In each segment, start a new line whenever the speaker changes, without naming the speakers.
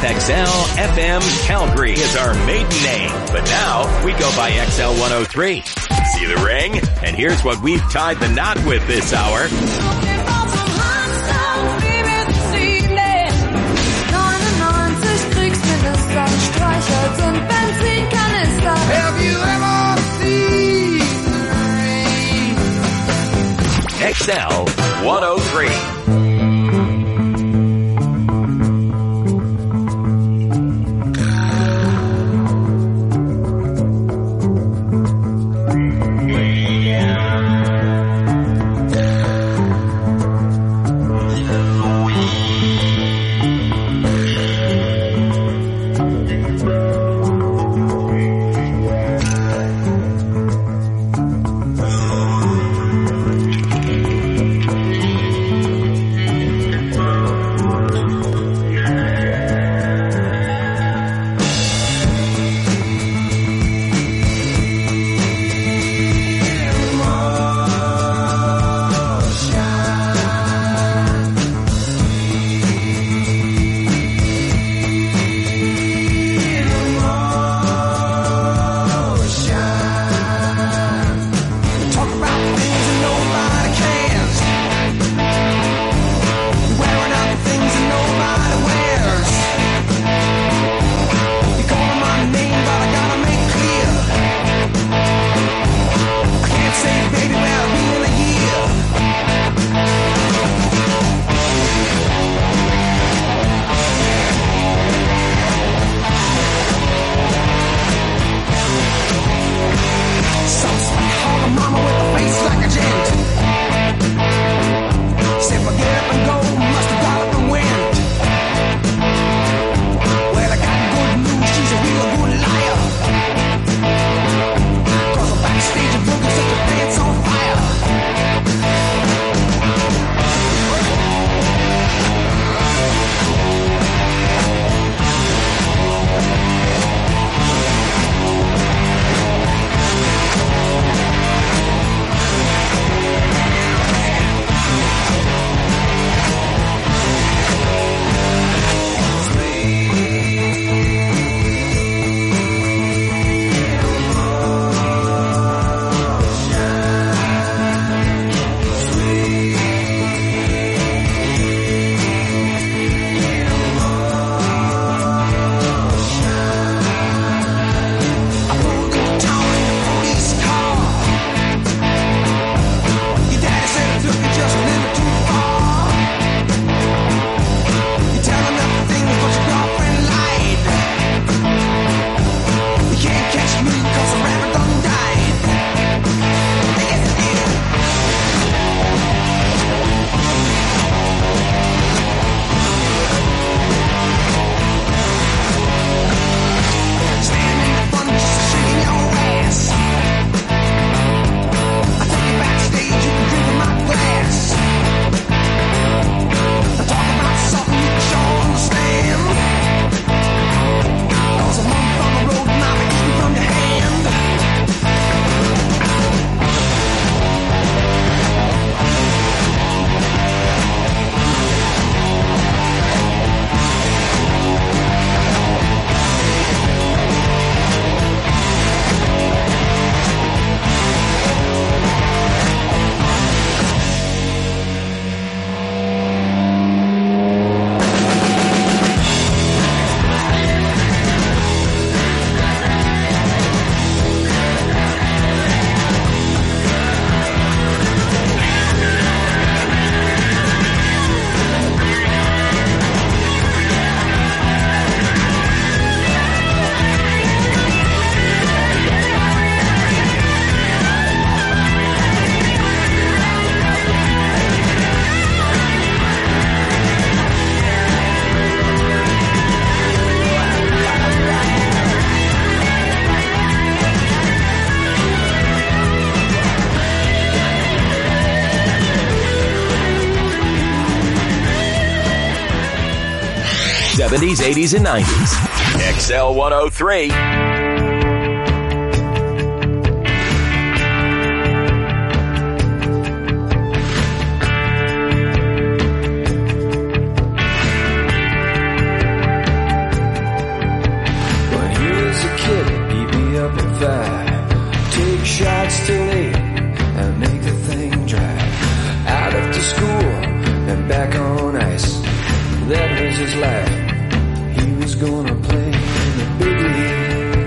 XL FM Calgary is our maiden name, but now we go by XL 103. See the ring? And here's what we've tied the knot with this hour.
Have you ever seen the rain?
XL 103. '70s, '80s, and '90s. XL 103.
school and back on ice. That was his life. He was gonna play in the big league.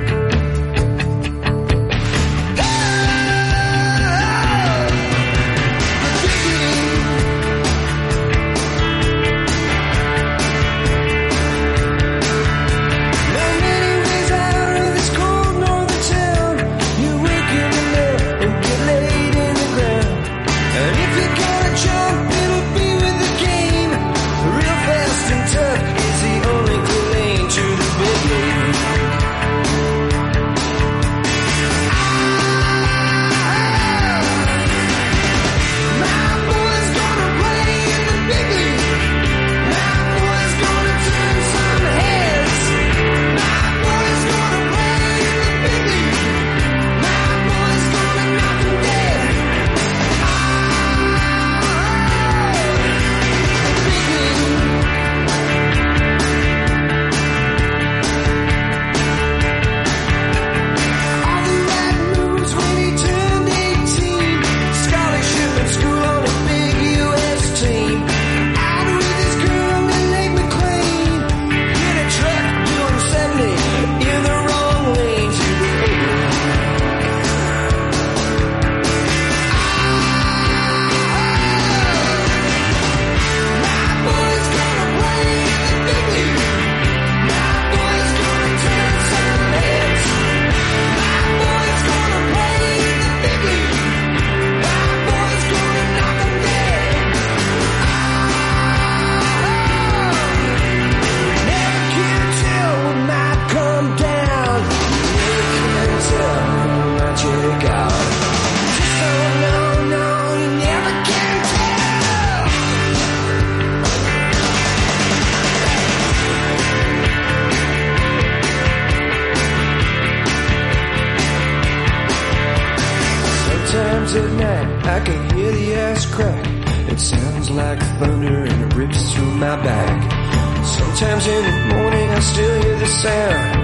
At night, I can hear the ass crack. It sounds like thunder and it rips through my back. Sometimes in the morning I still hear the sound.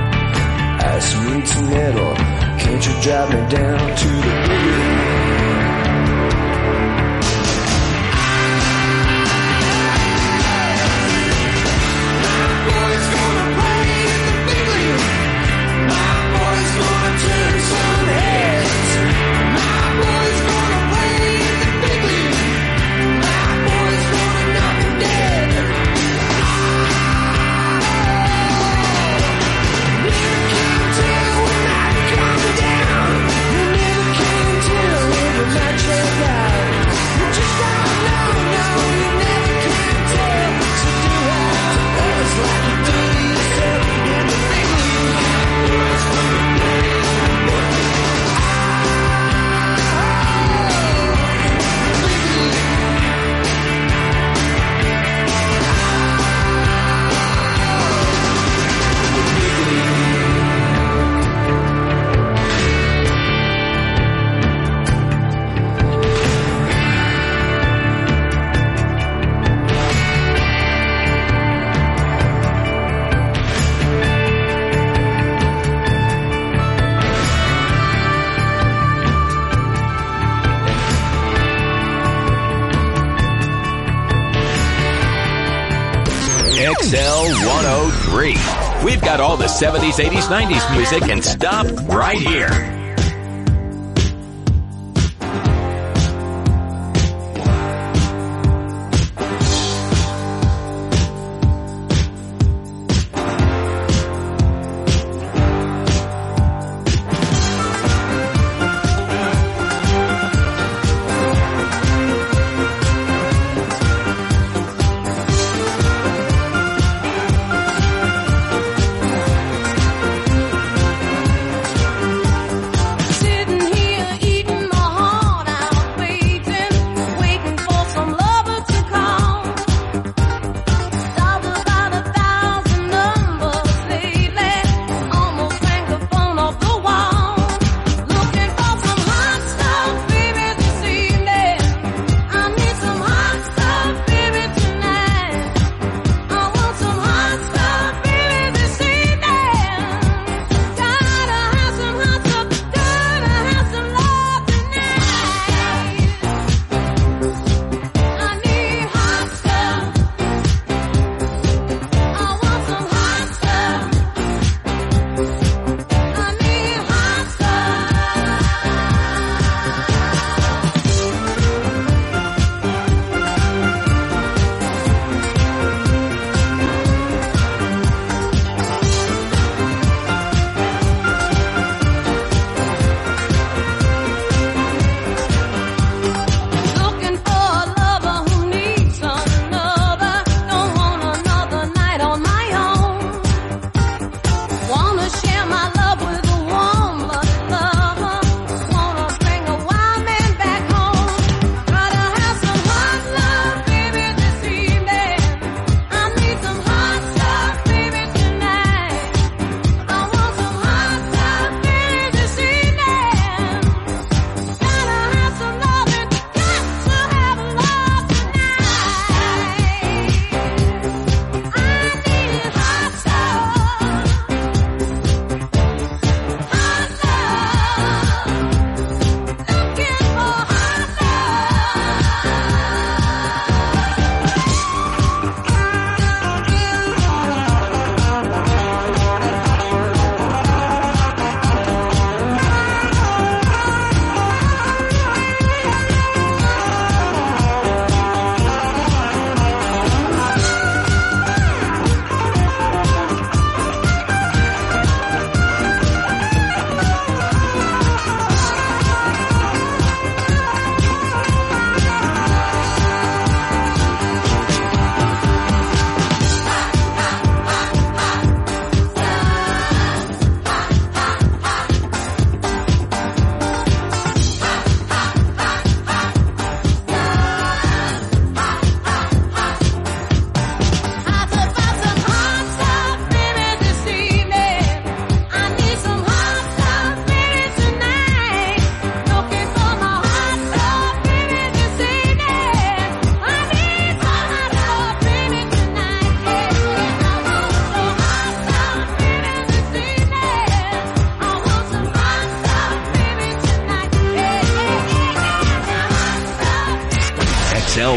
Ice meets metal, can't you drive me down to the boogie?
XL 103. We've got all the 70s, 80s, 90s music and stop right here.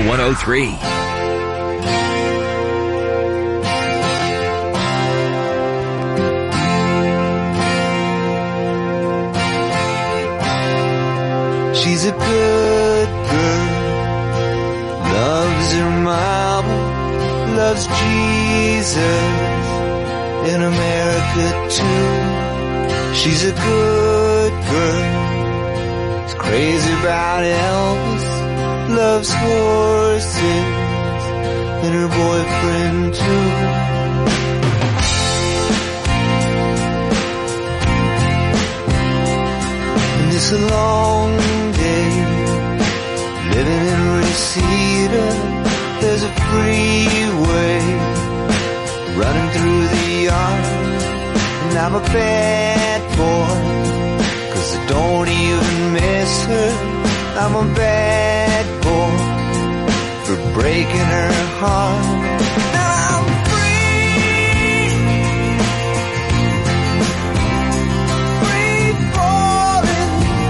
XL 103.
She's a good girl, loves her mama, loves Jesus, in America too. She's a good girl, is crazy about Elvis, loves horses, and her boyfriend too. And it's a long day, living in Reseda. There's a freeway running through the yard, and I'm a bad boy, 'cause I don't even miss her. I'm a bad boy for breaking her heart. Now I'm free, free falling.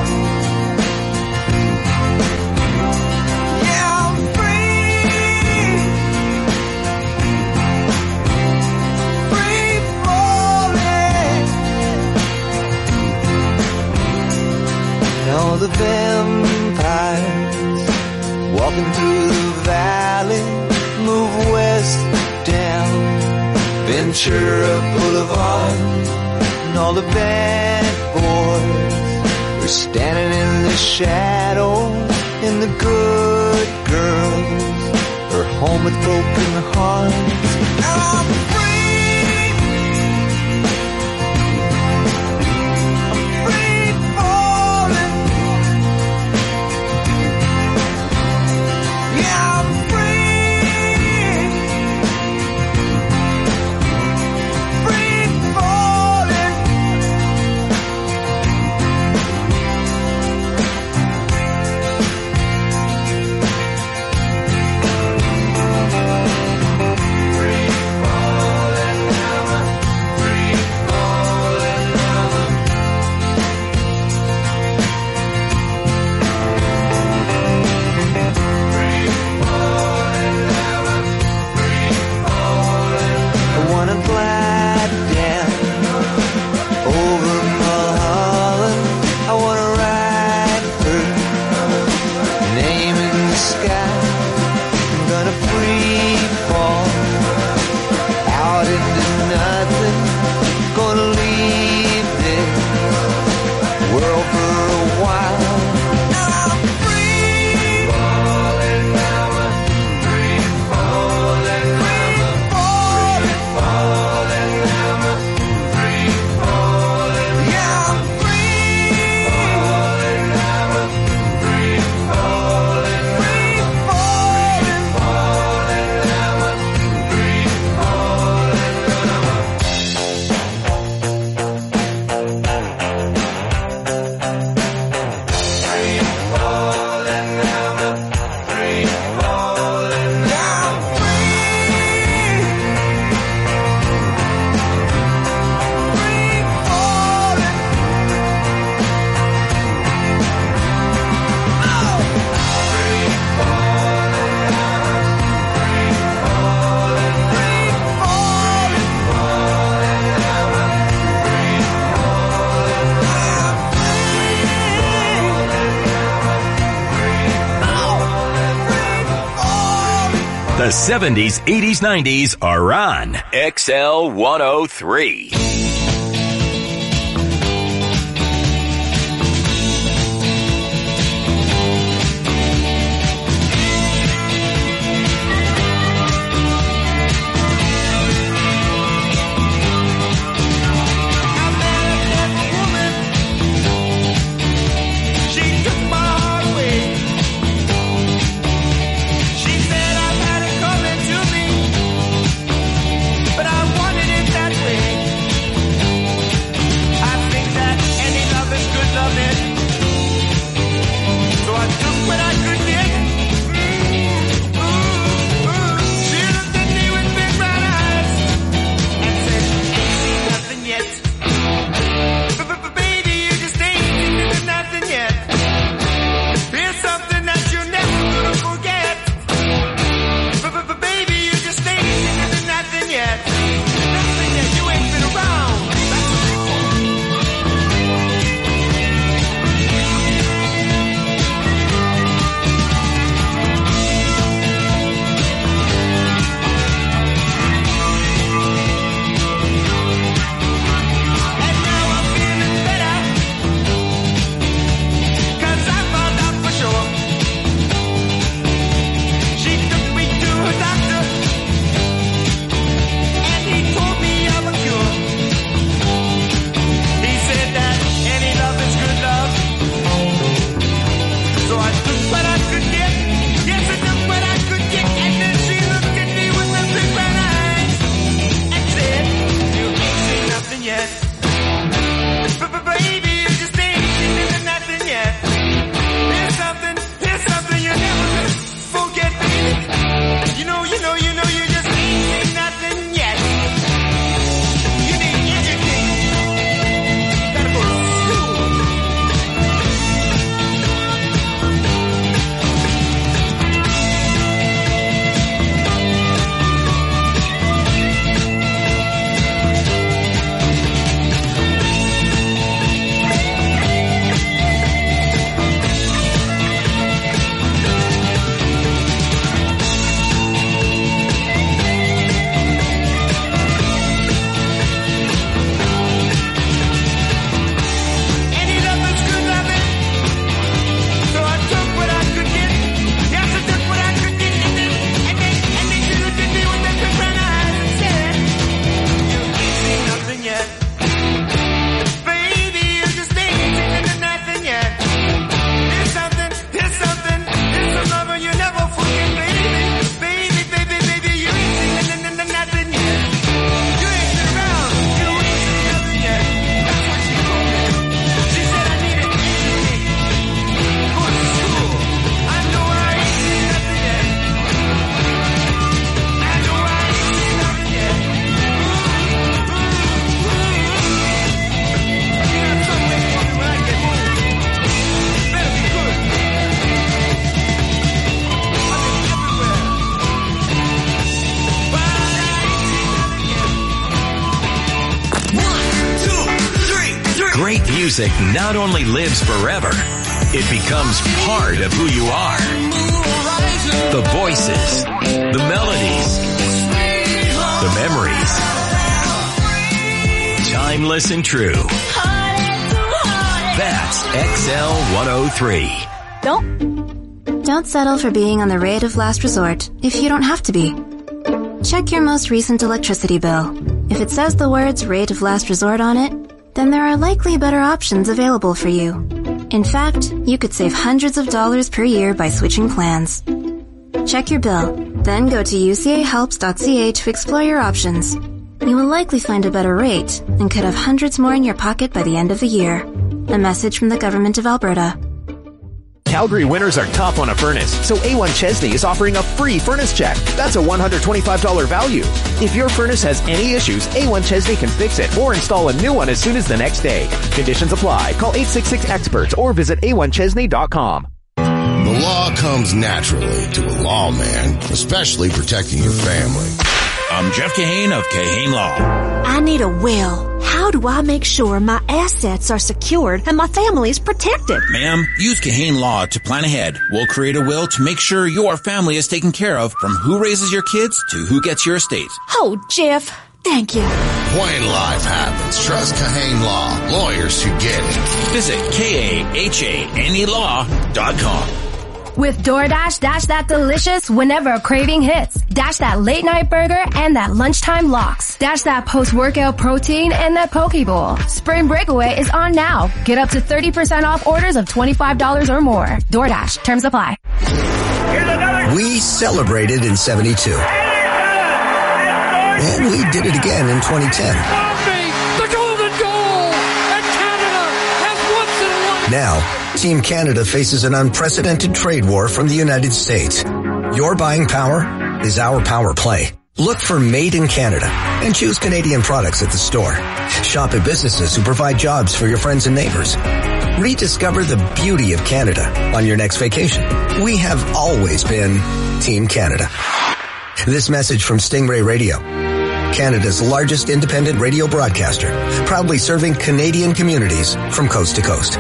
Yeah, I'm free, free falling. And all the vampires walking through the valley move west down Ventura Boulevard, and all the bad boys are standing in the shadows, and the good girls are home with broken hearts. I'm free, I'm free falling. Yeah, I'm free, free falling. Free falling now, free falling now. Free falling now, free falling. I wanna glide down over Mulholland. I wanna ride her name in the sky. I'm gonna free fall out into nothing. Gonna leave this world for a while. I'm free falling now, free falling, free falling, falling now, free falling. Yeah, I'm free falling now, free falling, free falling, falling now, free falling now. Free falling now, free falling now, free, free falling. Oh, free falling now, free falling, free falling, falling now, free falling now,
The 70s, 80s, 90s are on XL 103.
She took my heart away. She said I had it coming to me, but I wanted it that way.
music not only lives forever, it becomes part of who you are. The voices, the melodies, the memories. Timeless and true. That's XL 103.
Don't settle for being on the rate of last resort if you don't have to be. Check your most recent electricity bill. If it says the words rate of last resort on it, then there are likely better options available for you. In fact, you could save hundreds of dollars per year by switching plans. Check your bill, then go to ucahelps.ca to explore your options. You will likely find a better rate and could have hundreds more in your pocket by the end of the year. A message from the Government of Alberta.
Calgary winters are tough on a furnace, so A1 Chesney is offering a free furnace check. That's a $125 value. If your furnace has any issues, A1 Chesney can fix it or install a new one as soon as the next day. Conditions apply. Call 866-EXPERTS or visit a1chesney.com.
The law comes naturally to a lawman, especially protecting your family.
I'm Jeff Kahane of Kahane Law.
I need a will. How do I make sure my assets are secured and my family is protected?
Ma'am, use Kahane Law to plan ahead. We'll create a will to make sure your family is taken care of, from who raises your kids to who gets your estate.
Oh, Jeff, thank you.
When life happens, trust Kahane Law. Lawyers who get it.
Visit KAHANElaw.com.
With DoorDash, dash that delicious whenever a craving hits. Dash that late night burger and that lunchtime lox. Dash that post-workout protein and that poke bowl. Spring Breakaway is on now. Get up to 30% off orders of $25 or more. DoorDash. Terms apply.
We celebrated in 72. And we did it again in 2010.
The golden goal! And Canada has once and
Now, Team Canada faces an unprecedented trade war from the United States. Your buying power is our power play. Look for Made in Canada and choose Canadian products at the store. Shop at businesses who provide jobs for your friends and neighbors. Rediscover the beauty of Canada on your next vacation. We have always been Team Canada. This message from Stingray Radio, Canada's largest independent radio broadcaster, proudly serving Canadian communities from coast to coast.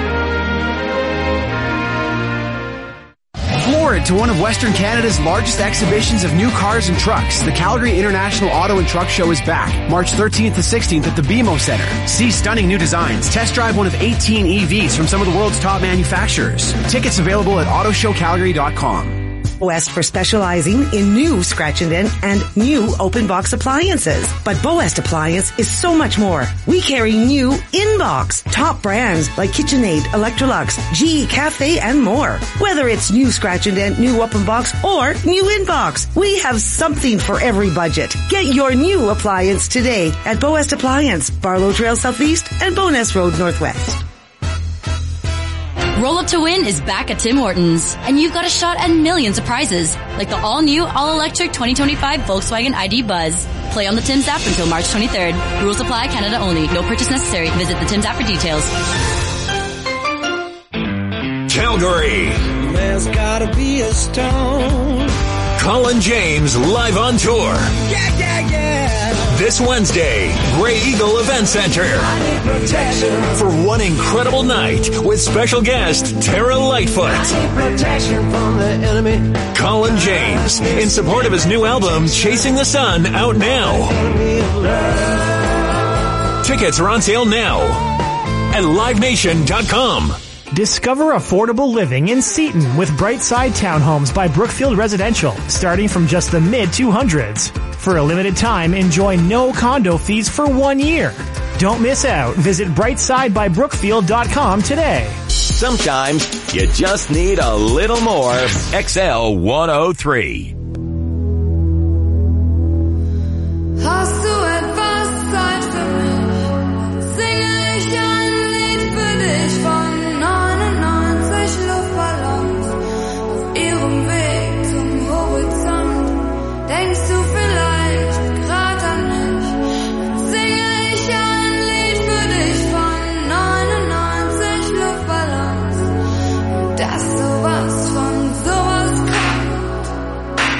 Forward to one of Western Canada's largest exhibitions of new cars and trucks. The Calgary International Auto and Truck Show is back, March 13th to 16th at the BMO Centre. See stunning new designs. Test drive one of 18 EVs from some of the world's top manufacturers. Tickets available at autoshowcalgary.com.
Boest for specializing in new scratch and dent and new open box appliances. But Boest Appliance is so much more. We carry new in-box, top brands like KitchenAid, Electrolux, GE Cafe, and more. Whether it's new scratch and dent, new open box, or new in-box, we have something for every budget. Get your new appliance today at Boest Appliance, Barlow Trail Southeast and Bowness Road Northwest.
Roll Up to Win is back at Tim Hortons, and you've got a shot at millions of prizes, like the all-new, all-electric 2025 Volkswagen ID Buzz. Play on the Tim's app until March 23rd. Rules apply, Canada only. No purchase necessary. Visit the Tim's app for details.
Calgary.
There's gotta be a stone.
Colin James live on tour.
Yeah.
This Wednesday, Grey Eagle Event Center. For one incredible night with special guest Tara Lightfoot.
From the enemy.
Colin James, in support of his new album, Chasing the Sun, out now. Tickets are on sale now at livenation.com.
Discover affordable living in Seaton with Brightside Townhomes by Brookfield Residential, starting from just the mid-200s. For a limited time, enjoy no condo fees for 1 year. Don't miss out. Visit brightsidebybrookfield.com today.
Sometimes you just need a little more. XL 103.
Hast du etwas Zeit für mich? Singe ich ein Lied für dich von 99 Luftballons auf ihrem Weg zum Horizont. Denkst du vielleicht grad an mich? Singe ich ein Lied für dich von 99 Luftballons. Dass sowas von sowas kommt.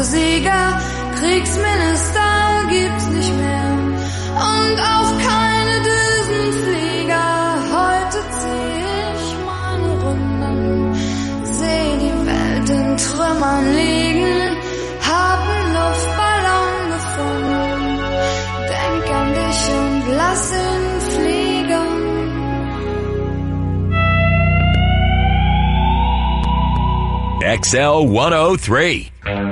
Sieger, Kriegsminister gibt's nicht mehr und auch keine Düsenflieger. Heute zieh ich meine Runden, seh die Welt in Trümmern liegen, hab 'n Luftballon gefunden, denk an dich und lass ihn fliegen.
XL 103.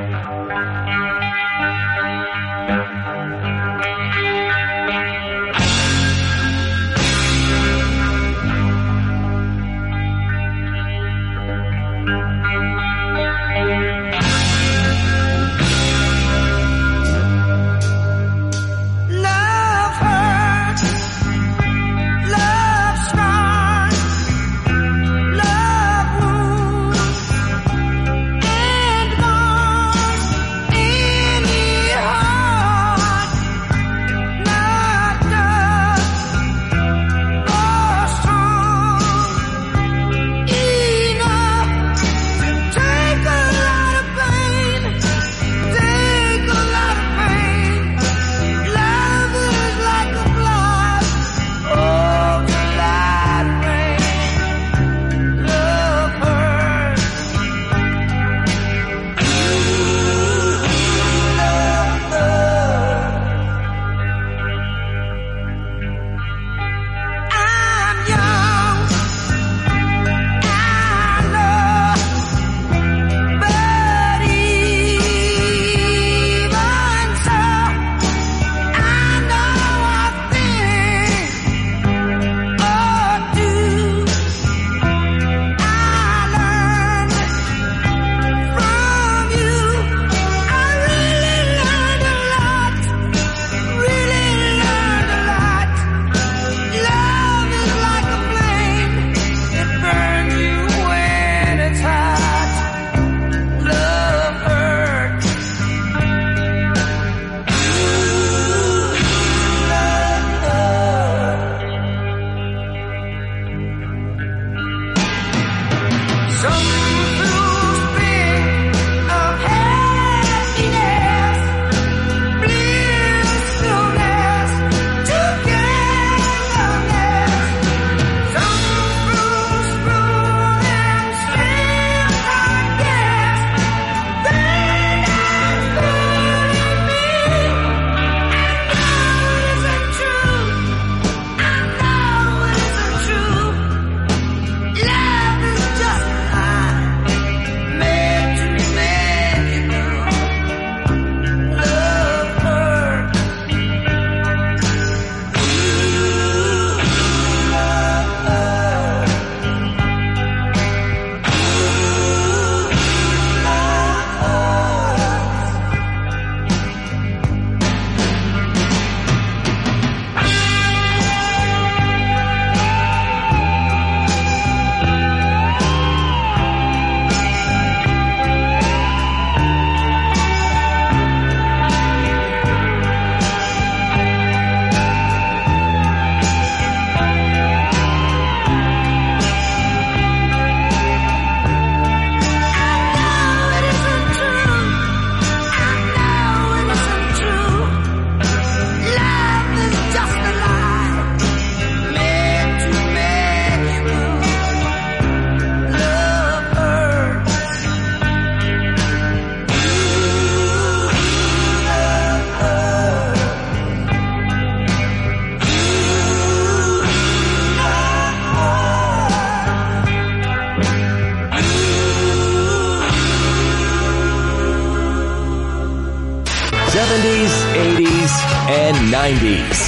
and 90s.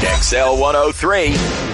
XL 103.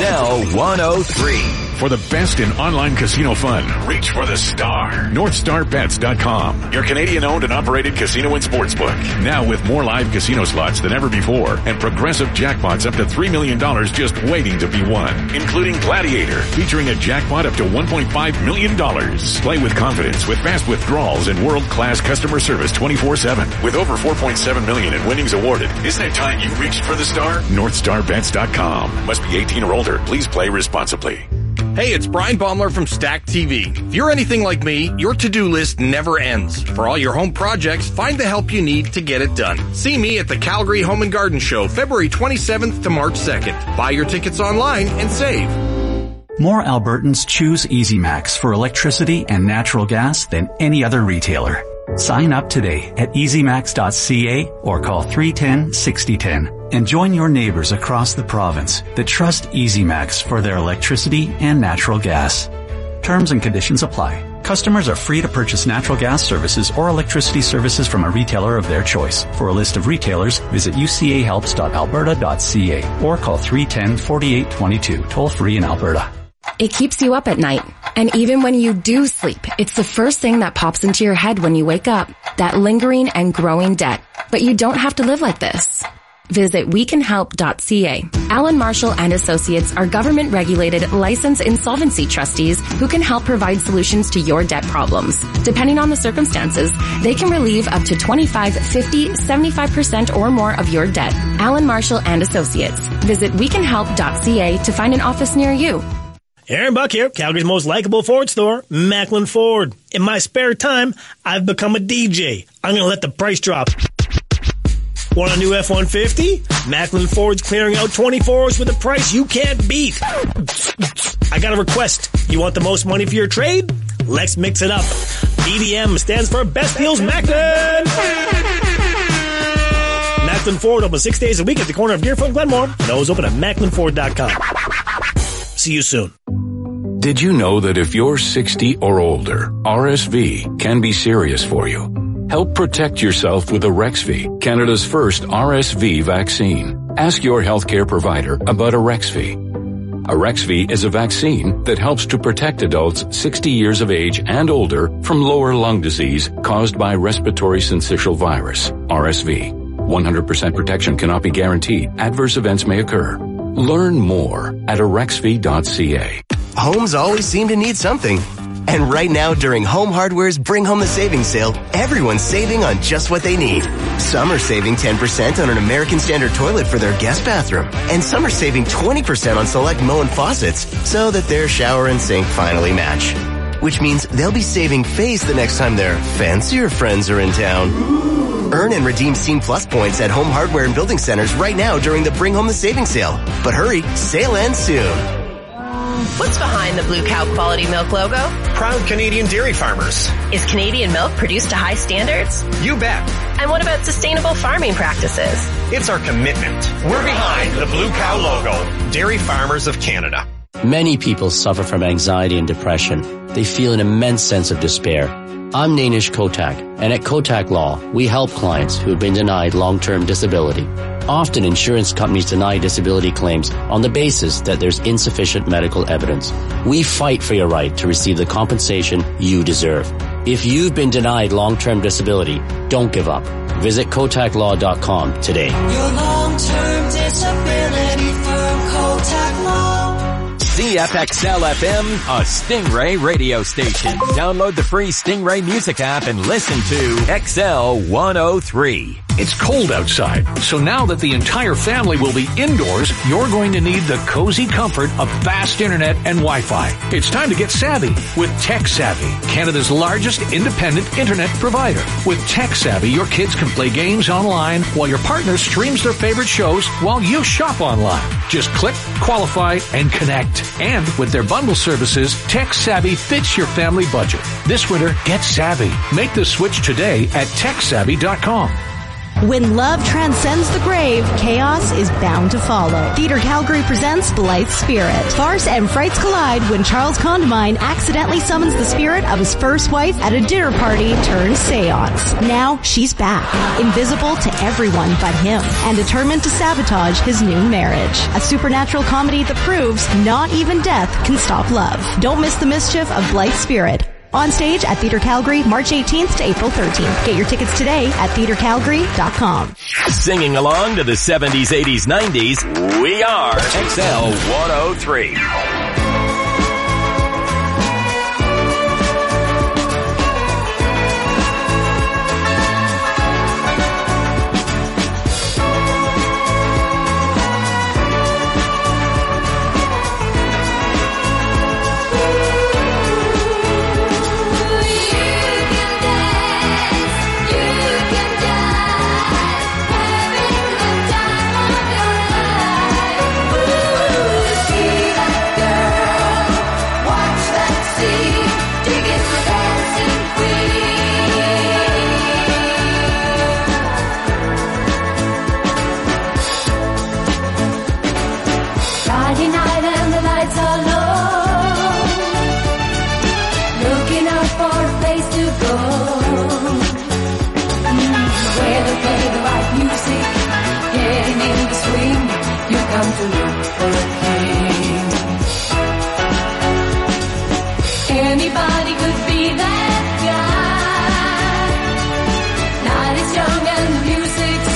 XL 103.
For the best in online casino fun, reach for the star. NorthstarBets.com, your Canadian-owned and operated casino and sportsbook. Now with more live casino slots than ever before and progressive jackpots up to $3 million just waiting to be won, including Gladiator, featuring a jackpot up to $1.5 million. Play with confidence with fast withdrawals and world-class customer service 24/7. With over $4.7 million in winnings awarded, isn't it time you reached for the star? NorthstarBets.com. Must be 18 or older. Please play responsibly.
Hey, it's Brian Baumler from Stack TV. If you're anything like me, your to-do list never ends. For all your home projects, find the help you need to get it done. See me at the Calgary Home and Garden Show, February 27th to March 2nd. Buy your tickets online and save.
More Albertans choose EasyMax for electricity and natural gas than any other retailer. Sign up today at easymax.ca or call 310-6010 and join your neighbors across the province that trust EasyMax for their electricity and natural gas. Terms and conditions apply. Customers are free to purchase natural gas services or electricity services from a retailer of their choice. For a list of retailers, visit ucahelps.alberta.ca or call 310-4822, toll free in Alberta.
It keeps you up at night. And even when you do sleep, it's the first thing that pops into your head when you wake up. That lingering and growing debt. But you don't have to live like this. Visit wecanhelp.ca. Alan Marshall and Associates are government-regulated, licensed insolvency trustees who can help provide solutions to your debt problems. Depending on the circumstances, they can relieve up to 25, 50, 75% or more of your debt. Alan Marshall and Associates. Visit wecanhelp.ca to find an office near you.
Aaron Buck here, Calgary's most likable Ford store, Macklin Ford. In my spare time, I've become a DJ. I'm going to let the price drop. Want a new F-150? Macklin Ford's clearing out 24s with a price you can't beat. I got a request. You want the most money for your trade? Let's mix it up. BDM stands for Best Deals Macklin. Macklin Ford open 6 days a week at the corner of Deerfoot and Glenmore. And always open at MacklinFord.com. See you soon.
Did you know that if you're 60 or older, RSV can be serious for you? Help protect yourself with Arexvy, Canada's first RSV vaccine. Ask your healthcare provider about Arexvy. Arexvy is a vaccine that helps to protect adults 60 years of age and older from lower lung disease caused by respiratory syncytial virus, RSV. 100% protection cannot be guaranteed. Adverse events may occur. Learn more at arexvy.ca.
Homes always seem to need something. And right now, during Home Hardware's Bring Home the Savings sale, everyone's saving on just what they need. Some are saving 10% on an American Standard toilet for their guest bathroom. And some are saving 20% on select Moen faucets so that their shower and sink finally match. Which means they'll be saving face the next time their fancier friends are in town. Earn and redeem Scene Plus points at Home Hardware and Building Centers right now during the Bring Home the Savings sale. But hurry, sale ends soon.
What's behind the Blue Cow Quality Milk logo?
Proud Canadian dairy farmers.
Is Canadian milk produced to high standards?
You bet.
And what about sustainable farming practices?
It's our commitment. We're behind the Blue Cow logo. Dairy Farmers of Canada.
Many people suffer from anxiety and depression. They feel an immense sense of despair. I'm Nainish Kotak, and at Kotak Law, we help clients who have been denied long-term disability. Often insurance companies deny disability claims on the basis that there's insufficient medical evidence. We fight for your right to receive the compensation you deserve. If you've been denied long-term disability, don't give up. Visit KotakLaw.com today.
Your long-term disability firm, Kotak Law.
CFXL-FM, a Stingray radio station. Download the free Stingray music app and listen to XL 103.
It's cold outside, so now that the entire family will be indoors, you're going to need the cozy comfort of fast internet and Wi-Fi. It's time to get savvy with TechSavvy, Canada's largest independent internet provider. With TechSavvy, your kids can play games online while your partner streams their favorite shows while you shop online. Just click, qualify, and connect. And with their bundle services, TechSavvy fits your family budget. This winter, get savvy. Make the switch today at TechSavvy.com.
When love transcends the grave, chaos is bound to follow. Theater Calgary presents Blythe Spirit. Farce and frights collide when Charles Condamine accidentally summons the spirit of his first wife at a dinner party turned seance. Now she's back, invisible to everyone but him, and determined to sabotage his new marriage. A supernatural comedy that proves not even death can stop love. Don't miss the mischief of Blythe Spirit. On stage at Theater Calgary, March 18th to April 13th. Get your tickets today at theatercalgary.com.
Singing along to the 70s, 80s, 90s, we are XL 103.
Anybody could be that guy. Night is young and the music's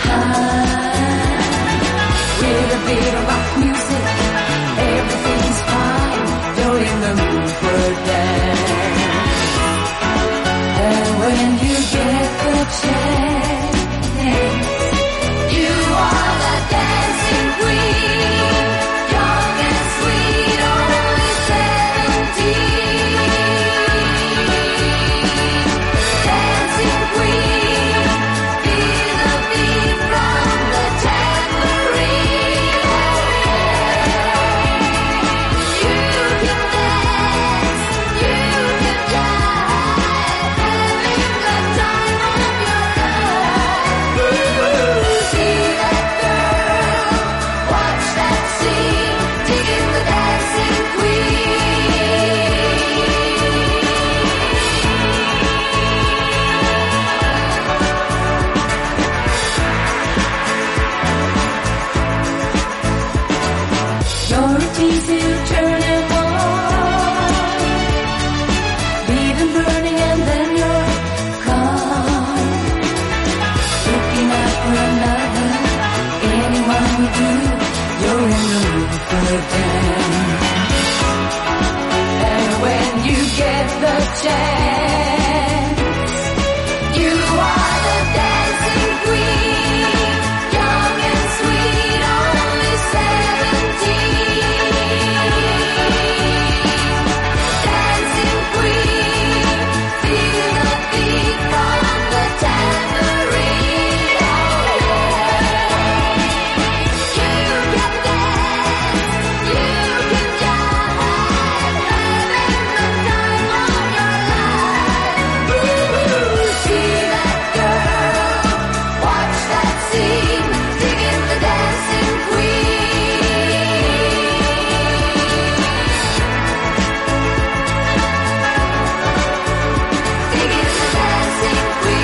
high. With a bit of rock music, everything's fine. You're in the mood for a dance. And when you get the chance, you are the dancing queen. Young and sweet, only 17. Dancing queen, feel the beat from the tambourine. You can dance, you can jive, having the time of your life. Ooh, see that girl, watch that scene, digging the dancing queen. You're a tease to turn and on, leaving burning and then you're gone. Looking out for another, anyone will do. You're in the mood for a dance. And when you get the chance, you are the dancing queen. Young and sweet, only 17. Dancing queen, feel the beat from the tambourine. You can dance, you can jive, having the time of your life. Ooh, see that girl, watch that scene, digging the dancing queen. Digging the dancing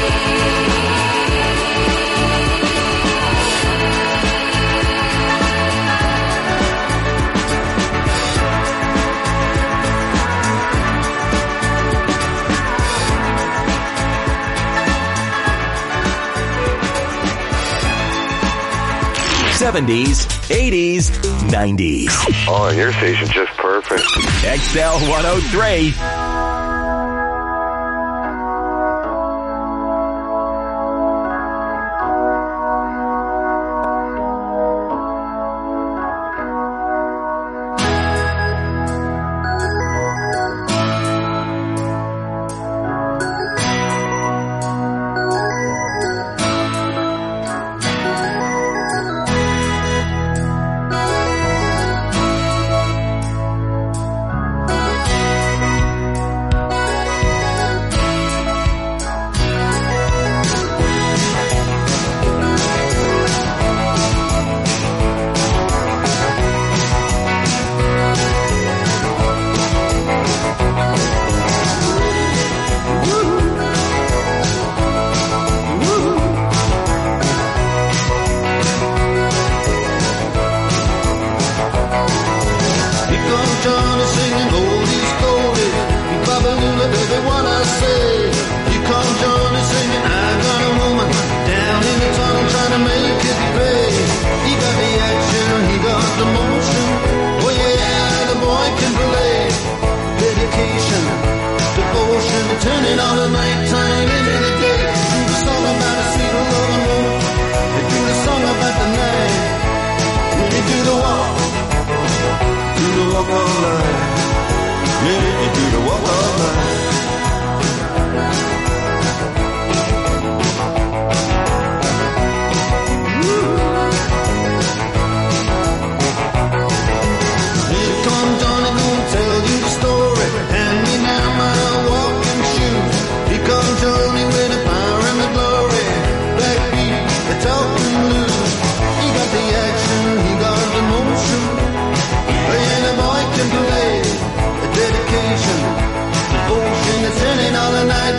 '70s, '80s, '90s.
Oh, your station's just perfect.
XL 103.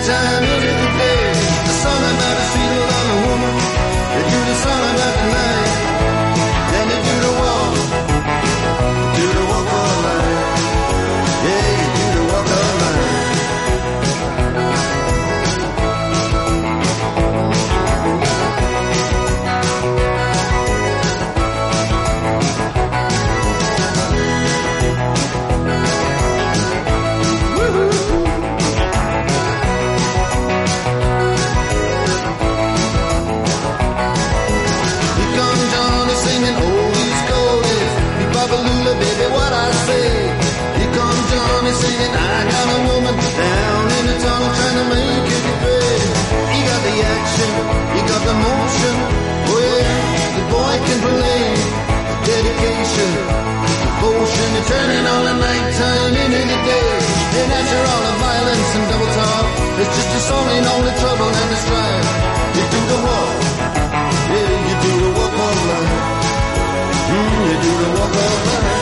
nighttime into the day. The song about a sweeter than a woman. They do the song about the night. Then they do the walk. Do the walk all night. Yeah, you do the walk all night. Baby, what I say. Here comes Johnny singing, I got a woman down in the tunnel trying to make it pay. He got the action, he got the motion. Oh yeah, the boy can play. Dedication, devotion, they're turning all the nighttime into the day. And after all the violence and double talk, it's just a song ain't all the trouble and the strife. You do the walk, yeah, you do the walk all night. You do the walk all night.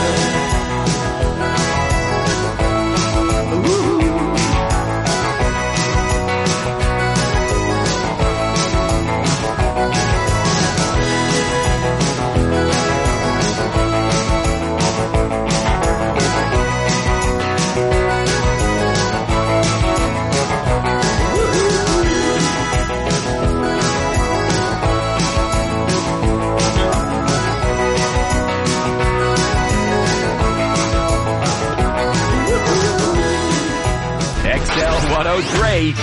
XL103.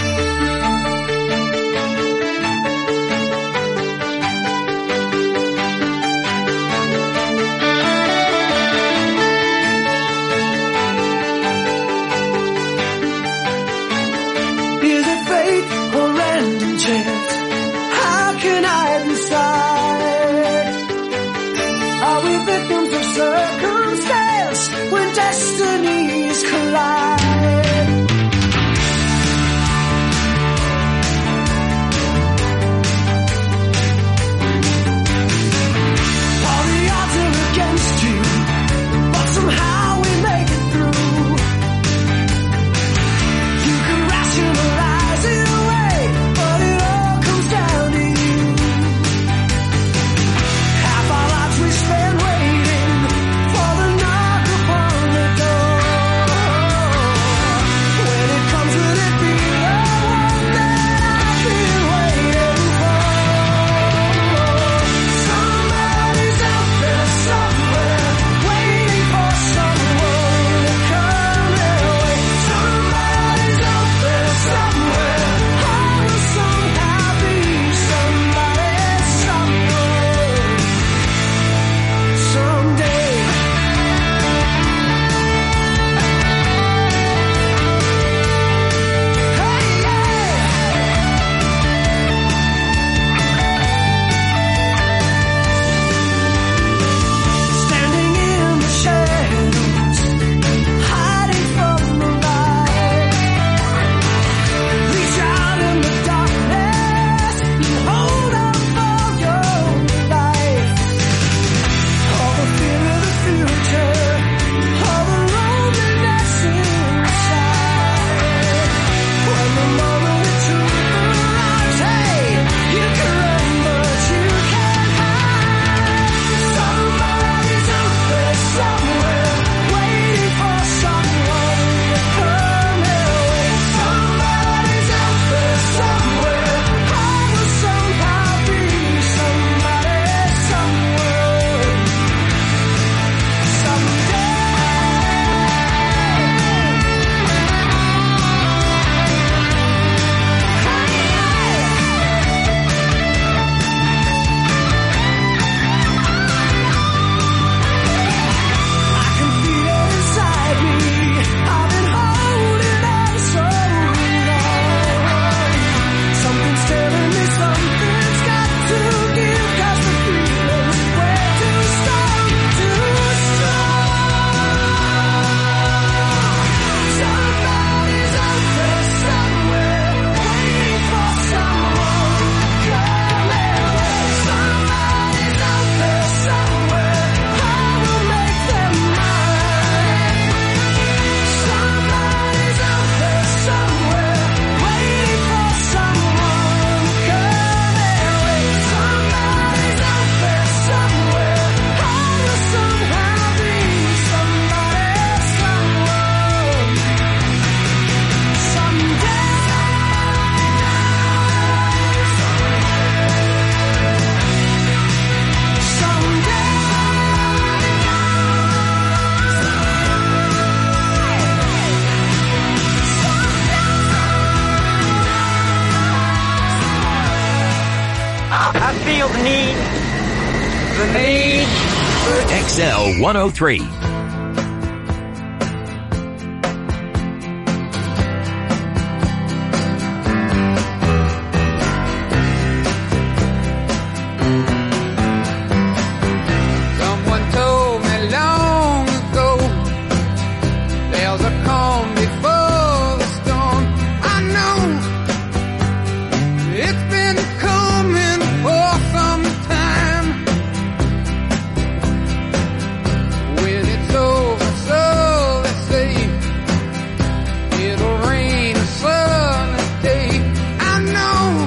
Is it fate or random chance? How can I decide? Are we victims of circumstance when destinies collide? All the odds are against you, but somehow we make it through. You can rationalize it away, but it all comes down to you. Half our lives we spend waiting for the knock upon the door.
feel the need
XL 103.
Someone told me long ago there's a calm before the storm. I know it's been coming for some time. When it's over, so they say it'll rain a sunny day. I know,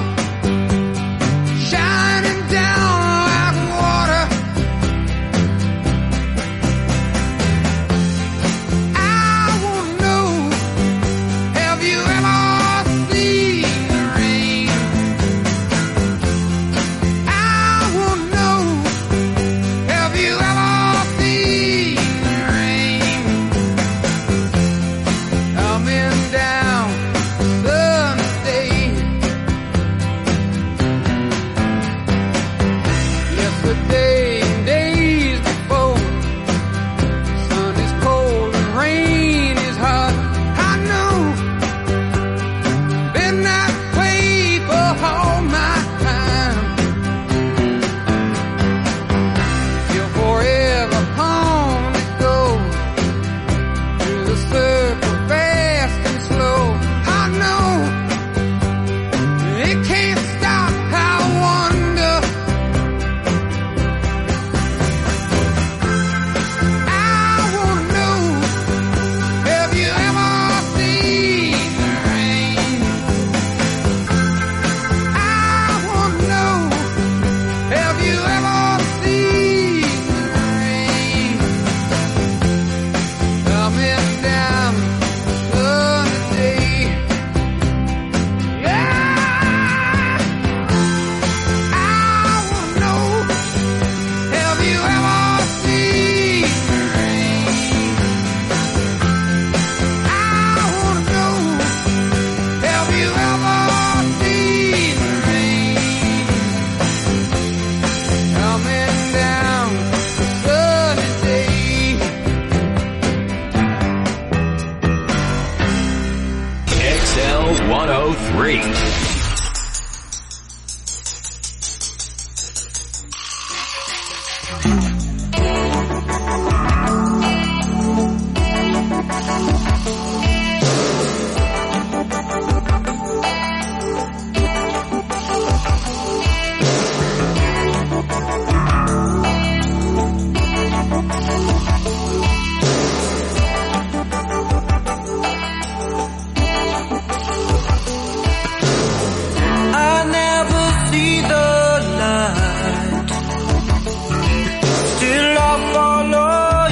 shining down like water. I wanna know, have you ever seen the rain? I wanna know, have you ever seen the rain? Coming down sunny day. Yesterday and days before, sun is cold and rain is hot. I know, been that way for all my time. You're forever on the go, through the circle fast and slow. I know, it can't stop. I wonder, I wanna know, have you ever seen the rain? I wanna know, have you ever seen the rain? Coming down sunny day. Yeah, I wanna know, have you ever seen the rain? I wanna know, have you ever seen the rain? Coming down sunny day.
XL 103.
I never see the light, still I follow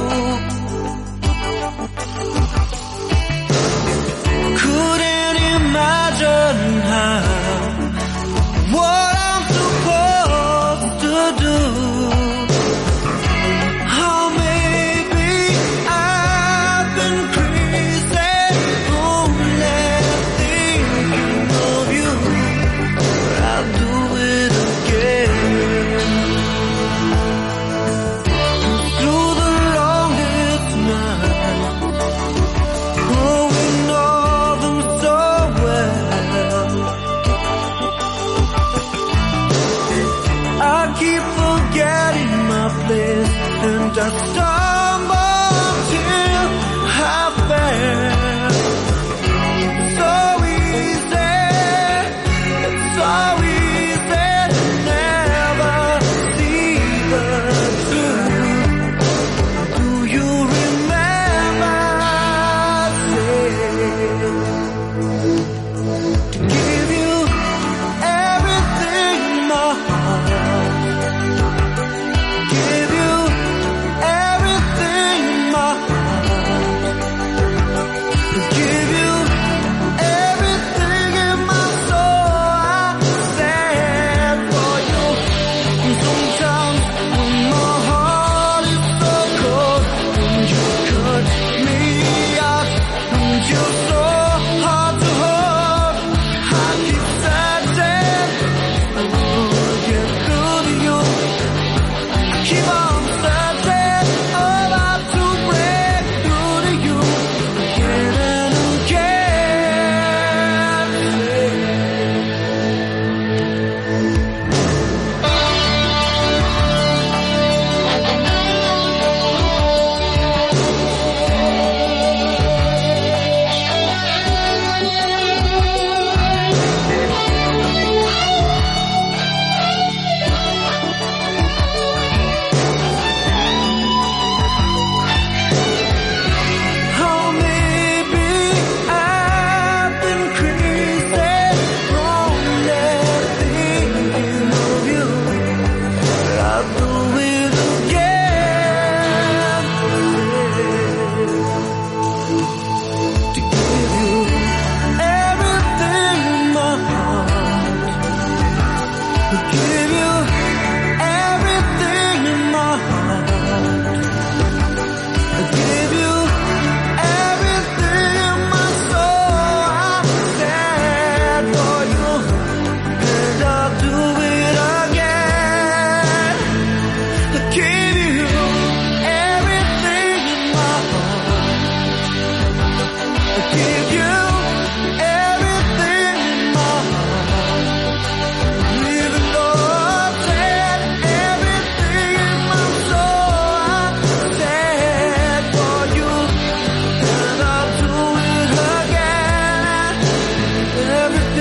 you. Couldn't imagine how, what I'm supposed to do. Oh, maybe I've been crazy, only thinking of you. I'll do it again. Through the longest night, oh, we know them so well. I keep forgetting my place and I